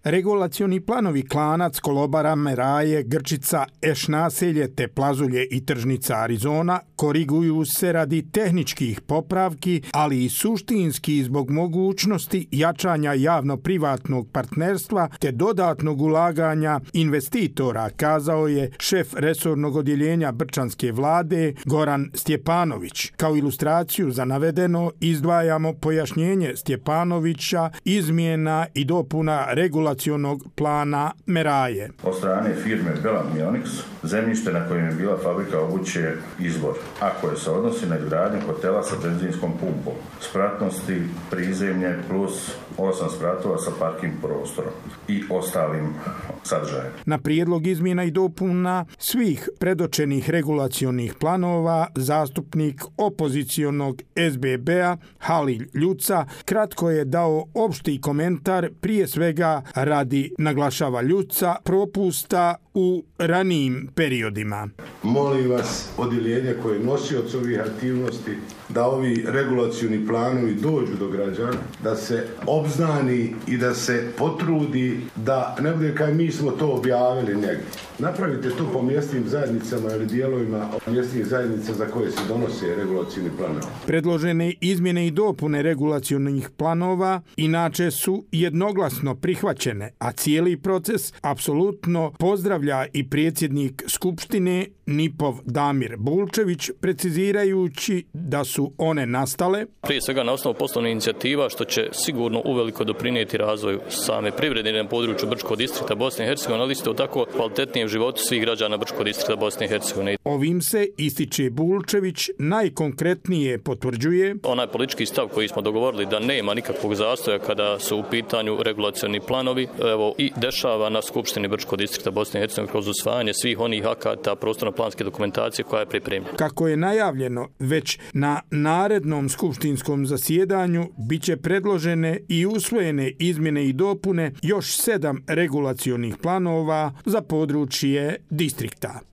Regulacioni planovi Klanac, Kolobara, Meraje, Grčica, Eš naselje te Plazulje i Tržnica Arizona koriguju se radi tehničkih popravki, ali i suštinski zbog mogućnosti jačanja javno-privatnog partnerstva te dodatnog ulaganja investitora, kazao je šef resornog odjeljenja Brčanske vlade Goran Stjepanović. Kao ilustraciju za navedeno izdvajamo pojašnjenje Stjepanovića izmjena i dopuna regulacionog plana Meraje. Od strane firme Belamionix zemljište na kojem je bila fabrika obuće je izvor, a koje se odnosi na izgradnju hotela sa benzinskom pumpom, spratnosti prizemlje plus 8 spratova sa parking prostorom i ostalim sadržajem. Na prijedlog izmjena i dopuna svih predočenih regulacionih planova zastupnik opozicionog SBB-a Halil Ljuca kratko je dao opšti komentar, prije svega radi, naglašava Ljuca, propusta u ranijim periodima. Molim vas, odjeljenje koje je nosioc ovih aktivnosti, da ovi regulacioni planovi dođu do građana, da se obznani i da se potrudi da ne bude kao mi smo to objavili negdje. Napravite to po mjesnim zajednicama ili dijelovima mjesnih zajednica za koje se donose regulacioni planovi. Predložene izmjene i dopune regulacionih planova inače su jednoglasno prihvaćene, a cijeli proces apsolutno pozdravlja i predsjednik Skupštine Nipov Damir Bulčević, precizirajući da su one nastale prije svega na osnovu poslovnih inicijativa, što će sigurno uveliko doprinijeti razvoju same privrede na području Brčkog distrikta Bosne i Hercegovine, ali isto tako kvalitetnijem životu svih građana Brčkog distrikta Bosne i Hercegovine. Ovim se, ističe Bulčević, najkonkretnije potvrđuje onaj politički stav koji smo dogovorili da nema nikakvog zastoja kada su u pitanju regulacioni planovi, evo i dešava na Skupštini Brčkog distrikta Bosne i Hercegovine kroz usvajanje svih onih akata prostorno-planske dokumentacije koja je pripremljena. Kako je najavljeno, već na narednom skupštinskom zasjedanju biće predložene i usvojene izmjene i dopune još 7 regulacionih planova za područje distrikta.